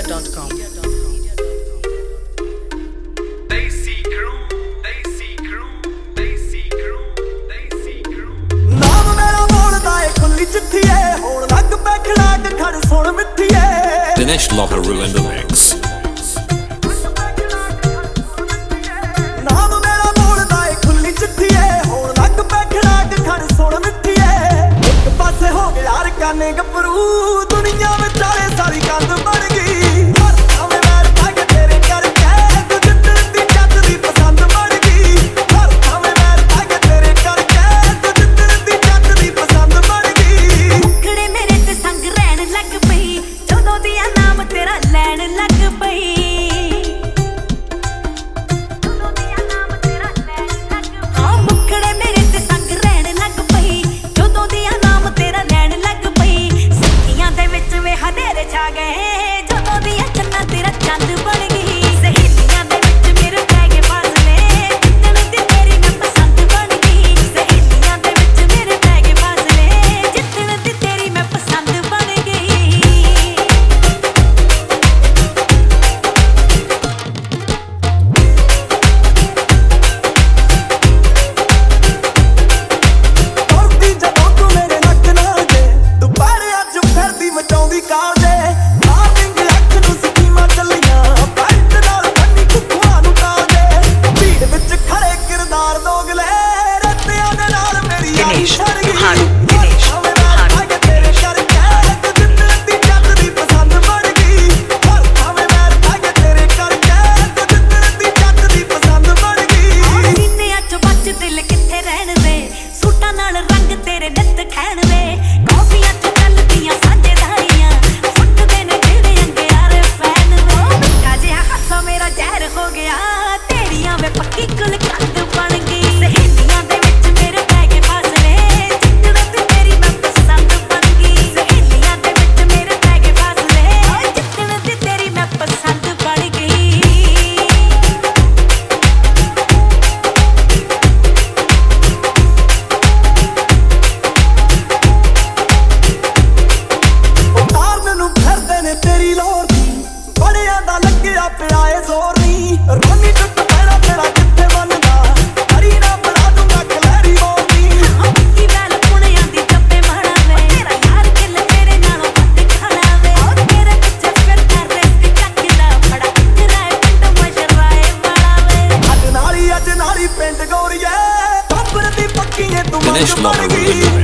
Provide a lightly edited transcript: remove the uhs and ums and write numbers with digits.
Media.com. ਨਾਮ ਮੇਰਾ ਬੋਲਦਾ ਏ ਖੁੱਲੀ ਚਿੱਠੀਏ ਹੋਣ ਲੱਗ ਪੈ ਖੜਾਕ ਖੜ ਸੁਣ ਮਿੱਠੀਏ Dinesh Loharu in the mix. ਨਾਮ ਮੇਰਾ ਬੋਲਦਾ ਏ ਖੁੱਲੀ ਚਿੱਠੀਏ ਹੋਣ ਲੱਗ ਪੈ ਖੜਾਕ ਖੜ ਸੁਣ ਮਿੱਠੀਏ ਇੱਕ ਪਾਸੇ ਹੋ ਗਿਆ ਯਾਰ ਕਾਨੇ ਗੱਭਰੂ ਦੁਨੀਆ ਵਿਚਾਲੇ ਸਾਰੀ ਕੰਧ ਬਣ ਗਈ Dinesh Loharu in the mix.